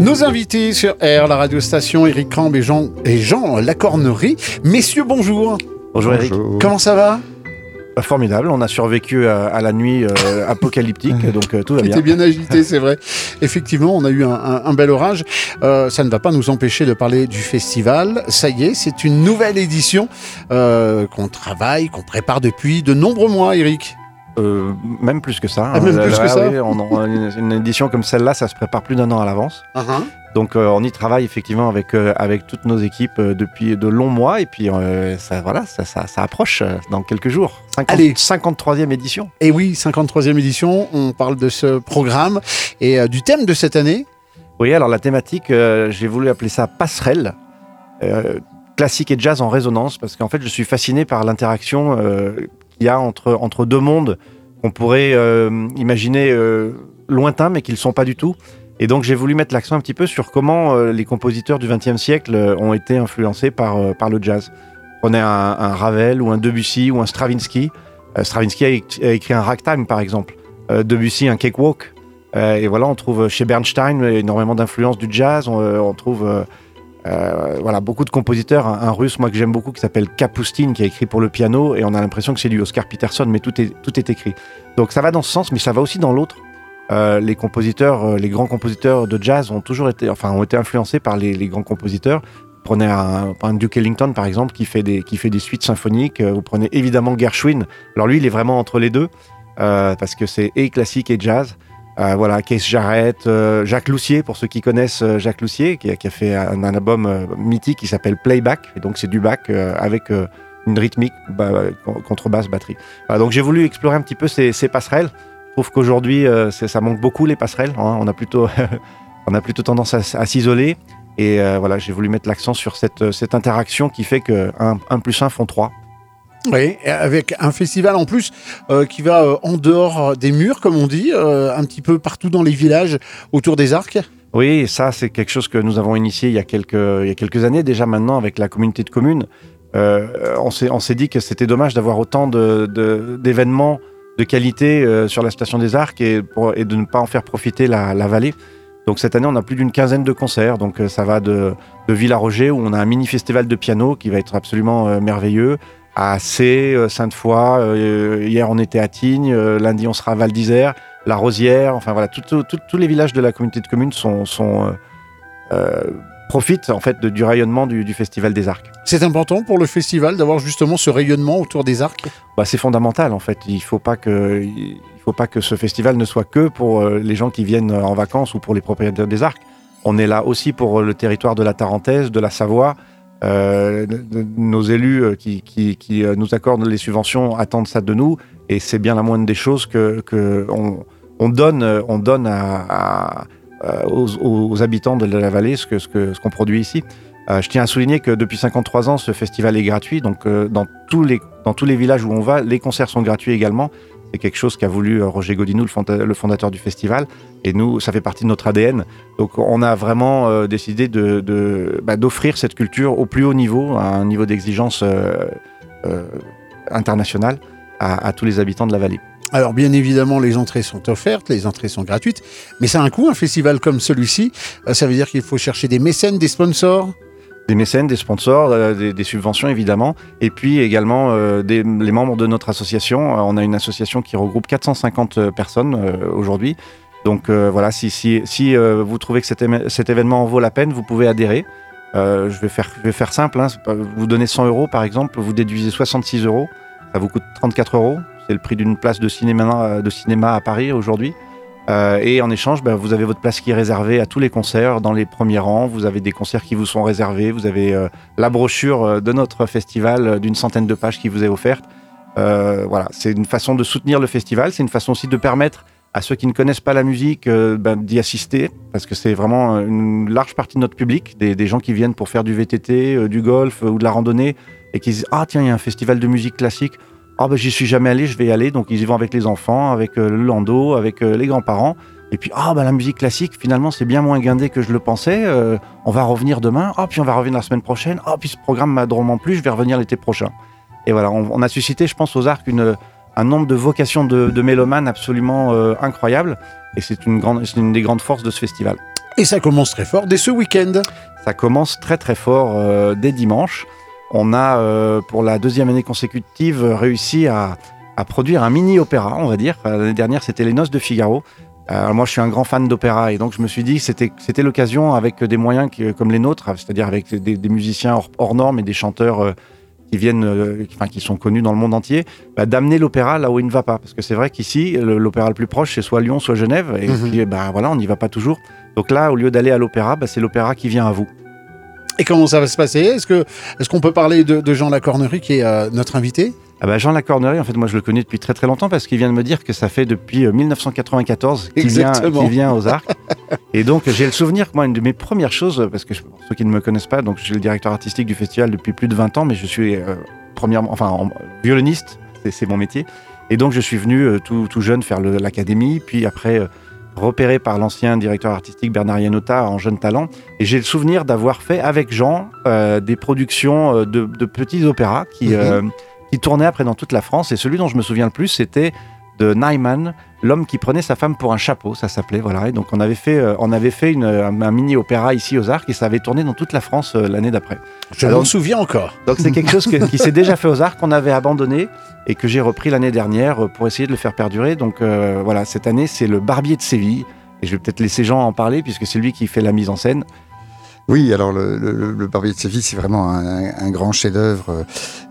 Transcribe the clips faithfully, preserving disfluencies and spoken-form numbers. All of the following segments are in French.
Nos invités sur R, la radio station, Eric Crambe et Jean, et Jean Lacornerie. Messieurs, bonjour. Bonjour Eric. Comment ça va ? Formidable, on a survécu à, à la nuit euh, apocalyptique, donc euh, tout va bien. C'était bien agité, c'est vrai. Effectivement, on a eu un, un, un bel orage. Euh, ça ne va pas nous empêcher de parler du festival. Ça y est, c'est une nouvelle édition euh, qu'on travaille, qu'on prépare depuis de nombreux mois, Eric. Euh, même plus que ça. Ah, même plus que ça. Oui, on, on, une, une édition comme celle-là, ça se prépare plus d'un an à l'avance. Uh-huh. Donc euh, on y travaille effectivement avec, euh, avec toutes nos équipes euh, depuis de longs mois. Et puis euh, ça, voilà, ça, ça, ça approche euh, dans quelques jours. cinquante, Allez. cinquante-troisième édition. Et oui, cinquante-troisième édition, on parle de ce programme et euh, du thème de cette année. Oui, alors la thématique, euh, j'ai voulu appeler ça passerelle. Euh, classique et jazz en résonance, parce qu'en fait je suis fasciné par l'interaction euh, qu'il y a entre, entre deux mondes qu'on pourrait euh, imaginer euh, lointains, mais qui ne le sont pas du tout. Et donc j'ai voulu mettre l'accent un petit peu sur comment euh, les compositeurs du vingtième siècle euh, ont été influencés par, euh, par le jazz. Prenez un, un Ravel ou un Debussy ou un Stravinsky. Euh, Stravinsky a, é- a écrit un ragtime par exemple. Euh, Debussy un cakewalk. Euh, et voilà, on trouve chez Bernstein énormément d'influence du jazz. On, euh, on trouve euh, euh, voilà, beaucoup de compositeurs. Un, un russe moi que j'aime beaucoup qui s'appelle Kapustin qui a écrit pour le piano et on a l'impression que c'est du Oscar Peterson, mais tout est, tout est écrit. Donc ça va dans ce sens, mais ça va aussi dans l'autre. Euh, les compositeurs, euh, les grands compositeurs de jazz ont toujours été, enfin, ont été influencés par les, les grands compositeurs. Vous prenez un, un Duke Ellington par exemple qui fait des, qui fait des suites symphoniques. Vous prenez évidemment Gershwin. Alors lui, il est vraiment entre les deux euh, parce que c'est et classique et jazz. Euh, voilà, Keith Jarrett, euh, Jacques Loussier pour ceux qui connaissent euh, Jacques Loussier qui a, qui a fait un, un album euh, mythique qui s'appelle Playback. Et donc c'est du back euh, avec euh, une rythmique, bah, contrebasse, batterie. Voilà, donc j'ai voulu explorer un petit peu ces, ces passerelles. Je trouve qu'aujourd'hui, euh, ça manque beaucoup les passerelles. Hein. On a plutôt, on a plutôt tendance à, à s'isoler. Et euh, voilà, j'ai voulu mettre l'accent sur cette, cette interaction qui fait que un plus un font trois. Oui, avec un festival en plus euh, qui va euh, en dehors des murs, comme on dit, euh, un petit peu partout dans les villages autour des arcs. Oui, ça c'est quelque chose que nous avons initié il y a quelques, il y a quelques années déjà maintenant avec la communauté de communes. Euh, on s'est, on s'est dit que c'était dommage d'avoir autant de, de, d'événements de qualité euh, sur la station des Arcs et, pour, et de ne pas en faire profiter la, la vallée. Donc cette année, on a plus d'une quinzaine de concerts. Donc euh, ça va de, de Villaroger où on a un mini festival de piano qui va être absolument euh, merveilleux, à Sées, euh, Sainte-Foy. Euh, hier, on était à Tignes. Euh, lundi, on sera à Val d'Isère, La Rosière. Enfin voilà, tous les villages de la communauté de communes sont, sont euh, euh, profitent en fait de, du rayonnement du, du festival des Arcs. C'est important pour le festival d'avoir justement ce rayonnement autour des arcs. Bah, c'est fondamental en fait. Il faut pas que il faut pas que ce festival ne soit que pour euh, les gens qui viennent en vacances ou pour les propriétaires des arcs. On est là aussi pour le territoire de la Tarentaise, de la Savoie. Euh, de, de, nos élus euh, qui, qui, qui euh, nous accordent les subventions attendent ça de nous et c'est bien la moindre des choses que, que on, on donne on donne à, à, à, aux, aux habitants de la vallée ce que ce que ce qu'on produit ici. Euh, je tiens à souligner que depuis cinquante-trois ans, ce festival est gratuit. Donc, euh, dans, tous les, dans tous les villages où on va, les concerts sont gratuits également. C'est quelque chose qu'a voulu euh, Roger Godinou, le, fonda- le fondateur du festival. Et nous, ça fait partie de notre A D N. Donc, on a vraiment euh, décidé de, de, bah, d'offrir cette culture au plus haut niveau, à un niveau d'exigence euh, euh, international, à, à tous les habitants de la vallée. Alors, bien évidemment, les entrées sont offertes, les entrées sont gratuites. Mais ça a un coût, un festival comme celui-ci. Euh, ça veut dire qu'il faut chercher des mécènes, des sponsors. Des mécènes, des sponsors, euh, des, des subventions évidemment, et puis également euh, des, les membres de notre association. Euh, on a une association qui regroupe quatre cent cinquante personnes euh, aujourd'hui. Donc euh, voilà, si, si, si euh, vous trouvez que cet, é- cet événement en vaut la peine, vous pouvez adhérer. Euh, je, vais faire, je vais faire simple, hein. Vous donnez cent euros par exemple, vous déduisez soixante-six euros, ça vous coûte trente-quatre euros. C'est le prix d'une place de cinéma, de cinéma à Paris aujourd'hui. Euh, et en échange, ben, vous avez votre place qui est réservée à tous les concerts dans les premiers rangs. Vous avez des concerts qui vous sont réservés. Vous avez euh, la brochure de notre festival euh, d'une centaine de pages qui vous est offerte. Euh, voilà, c'est une façon de soutenir le festival. C'est une façon aussi de permettre à ceux qui ne connaissent pas la musique euh, ben, d'y assister, parce que c'est vraiment une large partie de notre public, des, des gens qui viennent pour faire du V T T, euh, du golf euh, ou de la randonnée, et qui disent « Ah tiens, il y a un festival de musique classique. Ah ben j'y suis jamais allé, je vais y aller. » Donc ils y vont avec les enfants, avec euh, le landau, avec euh, les grands-parents. Et puis ah ben la musique classique finalement c'est bien moins guindé que je le pensais. Euh, on va revenir demain. Ah puis on va revenir la semaine prochaine. Ah puis ce programme m'a drôlement plu, je vais revenir l'été prochain. Et voilà, on, on a suscité, je pense, aux Arcs une un nombre de vocations de, de mélomanes absolument euh, incroyable. Et c'est une grande, c'est une des grandes forces de ce festival. Et ça commence très fort dès ce week-end. Ça commence très très fort euh, dès dimanche. On a, euh, pour la deuxième année consécutive, réussi à, à produire un mini-opéra, on va dire. L'année dernière, c'était Les Noces de Figaro. Alors moi, je suis un grand fan d'opéra et donc je me suis dit que c'était, c'était l'occasion, avec des moyens qui, comme les nôtres, c'est-à-dire avec des, des musiciens hors, hors normes et des chanteurs euh, qui viennent, euh, enfin, qui sont connus dans le monde entier, bah, d'amener l'opéra là où il ne va pas. Parce que c'est vrai qu'ici, le, l'opéra le plus proche, c'est soit Lyon, soit Genève. Et mmh. puis, bah, voilà, on n'y va pas toujours. Donc là, au lieu d'aller à l'opéra, bah, c'est l'opéra qui vient à vous. Et comment ça va se passer ? Est-ce que, est-ce qu'on peut parler de, de Jean Lacornerie, qui est euh, notre invité ? Ah bah Jean Lacornerie, en fait, moi je le connais depuis très très longtemps parce qu'il vient de me dire que ça fait depuis euh, dix-neuf cent quatre-vingt-quatorze qu'il vient, qu'il vient aux Arcs. Et donc j'ai le souvenir que moi, une de mes premières choses, parce que pour ceux qui ne me connaissent pas, donc je suis le directeur artistique du festival depuis plus de vingt ans, mais je suis euh, premièrement, enfin en, violoniste, c'est, c'est mon métier. Et donc je suis venu euh, tout, tout jeune faire le, l'académie, puis après euh, repéré par l'ancien directeur artistique Bernard Yanota en jeune talent. Et j'ai le souvenir d'avoir fait avec Jean euh, des productions euh, de, de petits opéras qui... Mm-hmm. euh, qui tournait après dans toute la France, et celui dont je me souviens le plus, c'était de Nyman, L'homme qui prenait sa femme pour un chapeau, ça s'appelait, voilà. Et donc on avait fait, euh, on avait fait une, un, un mini-opéra ici aux Arcs, et ça avait tourné dans toute la France euh, l'année d'après. Je m'en souviens encore. Donc c'est quelque chose que, qui s'est déjà fait aux Arcs, qu'on avait abandonné, et que j'ai repris l'année dernière pour essayer de le faire perdurer. Donc euh, voilà, cette année, c'est le Barbier de Séville, et je vais peut-être laisser Jean en parler, puisque c'est lui qui fait la mise en scène. Oui, alors le, le, le Barbier de Séville, c'est vraiment un, un grand chef-d'œuvre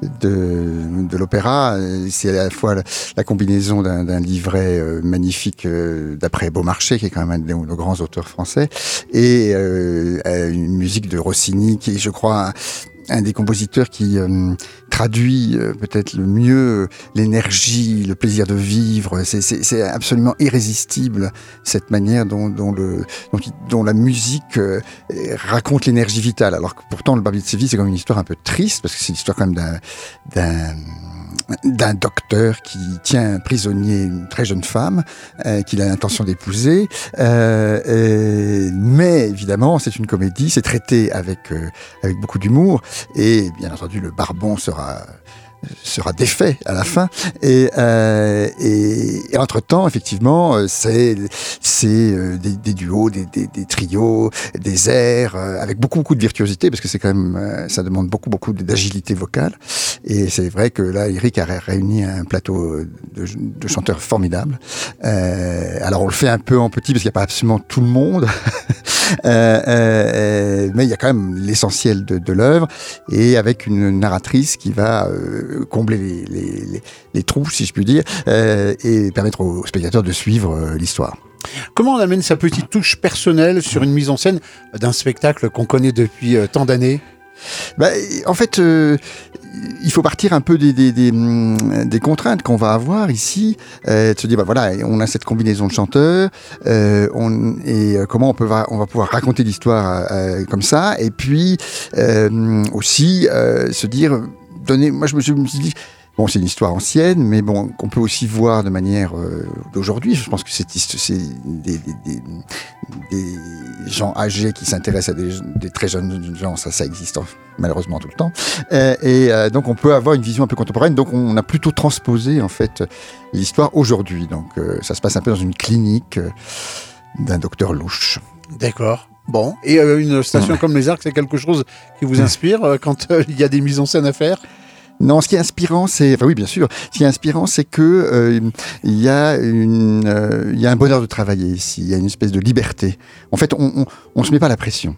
de, de l'opéra. C'est à la fois la, la combinaison d'un, d'un livret magnifique d'après Beaumarchais, qui est quand même un de nos grands auteurs français, et euh, une musique de Rossini, qui est, je crois, un des compositeurs qui euh, traduit euh, peut-être le mieux l'énergie, le plaisir de vivre. C'est, c'est, c'est absolument irrésistible, cette manière dont, dont, le, dont, dont la musique euh, raconte l'énergie vitale. Alors que pourtant, le Barbier de Séville, c'est comme une histoire un peu triste, parce que c'est l'histoire quand même d'un, d'un, d'un docteur qui tient prisonnier une très jeune femme euh, qu'il a l'intention d'épouser. Euh, et, mais évidemment, c'est une comédie, c'est traité avec, euh, avec beaucoup d'humour. Et bien entendu, le barbon sera sera défait à la fin. Et, euh, et, et entre-temps, effectivement, c'est, c'est euh, des, des duos, des, des, des trios, des airs, euh, avec beaucoup, beaucoup de virtuosité, parce que c'est quand même, euh, ça demande beaucoup, beaucoup d'agilité vocale. Et c'est vrai que là, Eric a réuni un plateau de, de chanteurs formidables. Euh, alors, on le fait un peu en petit, parce qu'il n'y a pas absolument tout le monde. euh, euh, mais il y a quand même l'essentiel de, de l'œuvre, et avec une narratrice qui va euh, combler les, les, les, les trous, si je puis dire, euh, et permettre aux spectateurs de suivre euh, l'histoire. Comment on amène sa petite touche personnelle sur une mise en scène d'un spectacle qu'on connaît depuis euh, tant d'années ? Bah, en fait, euh, il faut partir un peu des, des, des, des contraintes qu'on va avoir ici, euh, de se dire, bah voilà, on a cette combinaison de chanteurs, euh, on, et comment on peut va, on va pouvoir raconter l'histoire euh, comme ça, et puis euh, aussi euh, se dire, donner, moi je me suis, je me suis dit, bon, c'est une histoire ancienne, mais bon, qu'on peut aussi voir de manière euh, d'aujourd'hui. Je pense que c'est, c'est des, des, des, des gens âgés qui s'intéressent à des, des très jeunes gens, ça, ça existe malheureusement tout le temps. Euh, et euh, donc, on peut avoir une vision un peu contemporaine. Donc, on a plutôt transposé en fait l'histoire aujourd'hui. Donc, euh, ça se passe un peu dans une clinique euh, d'un docteur louche. D'accord. Bon, et euh, une station comme les Arcs, c'est quelque chose qui vous inspire euh, quand il euh, y a des mises en scène à faire ? Non, ce qui est inspirant, c'est, enfin oui, bien sûr. Ce qui est inspirant, c'est que euh, il y a une, euh, il y a un bonheur de travailler ici. Il y a une espèce de liberté. En fait, on, on, on se met pas la pression.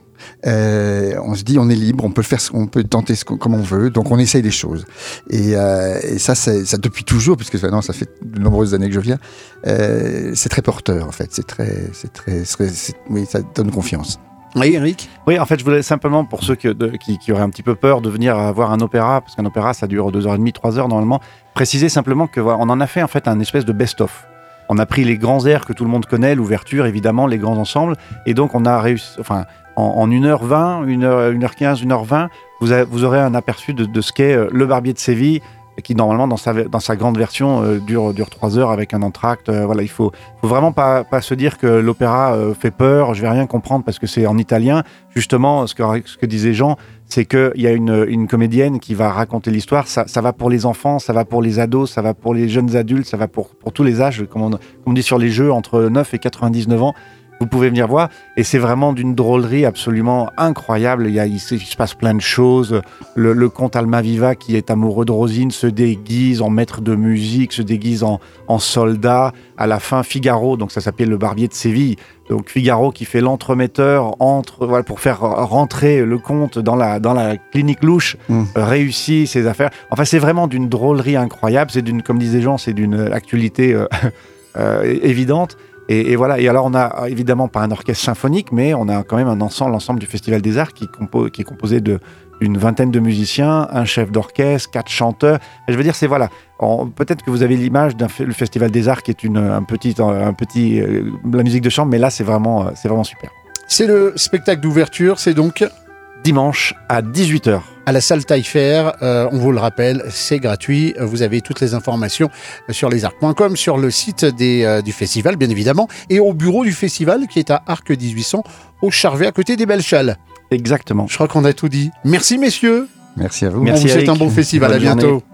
Euh, on se dit, on est libre, on peut le faire, on peut tenter ce comme on veut. Donc, on essaye des choses. Et, euh, et ça, c'est, ça depuis toujours, puisque maintenant, ça fait de nombreuses années que je viens. Euh, c'est très porteur, en fait. C'est très, c'est très, c'est, c'est, oui, ça donne confiance. Oui, Eric ? Oui, en fait, je voulais simplement, pour ceux que, de, qui, qui auraient un petit peu peur de venir voir un opéra, parce qu'un opéra, ça dure deux heures trente, trois heures normalement, préciser simplement que voilà, on en a fait en fait un espèce de best-of. On a pris les grands airs que tout le monde connaît, l'ouverture, évidemment, les grands ensembles, et donc on a réussi, enfin, en, en une heure vingt, une heure, une heure quinze, une heure vingt, vous, avez, vous aurez un aperçu de, de ce qu'est euh, le Barbier de Séville, qui normalement dans sa, dans sa grande version euh, dure, dure trois heures avec un entracte. Euh, voilà, il faut, faut vraiment pas, pas se dire que l'opéra euh, fait peur, je vais rien comprendre parce que c'est en italien. Justement, ce que, ce que disait Jean, c'est qu'il y a une, une comédienne qui va raconter l'histoire. Ça, ça va pour les enfants, ça va pour les ados, ça va pour les jeunes adultes, ça va pour, pour tous les âges, comme on, comme on dit sur les jeux, entre neuf et quatre-vingt-dix-neuf ans. vous pouvez venir voir. Et c'est vraiment d'une drôlerie absolument incroyable. Il, y a, il, se, il se passe plein de choses. Le, le comte Almaviva, qui est amoureux de Rosine, se déguise en maître de musique, se déguise en, en soldat. À la fin, Figaro, donc ça s'appelle le Barbier de Séville. Donc Figaro qui fait l'entremetteur entre, voilà, pour faire rentrer le comte dans la, dans la clinique louche, mmh. euh, réussit ses affaires. Enfin, c'est vraiment d'une drôlerie incroyable. C'est d'une, comme disent les gens, c'est d'une actualité euh, euh, évidente. Et, et voilà. Et alors, on n'a évidemment pas un orchestre symphonique, mais on a quand même un ensemble, l'ensemble du Festival des Arts qui, compo- qui est composé de une vingtaine de musiciens, un chef d'orchestre, quatre chanteurs. Et je veux dire, c'est voilà. On, peut-être que vous avez l'image d'un le Festival des Arts qui est une, un petit, un petit, euh, la musique de chambre, mais là, c'est vraiment, c'est vraiment super. C'est le spectacle d'ouverture, c'est donc dimanche à dix-huit heures. À la salle Taillefer, euh, on vous le rappelle, c'est gratuit. Vous avez toutes les informations sur lesarcs point com, sur le site des, euh, du festival, bien évidemment, et au bureau du festival qui est à Arc dix-huit cents, au Charvet, à côté des Belles-Chales. Exactement. Je crois qu'on a tout dit. Merci, messieurs. Merci à vous. Merci, on vous souhaite un bon festival. Bonne à bientôt. Journée.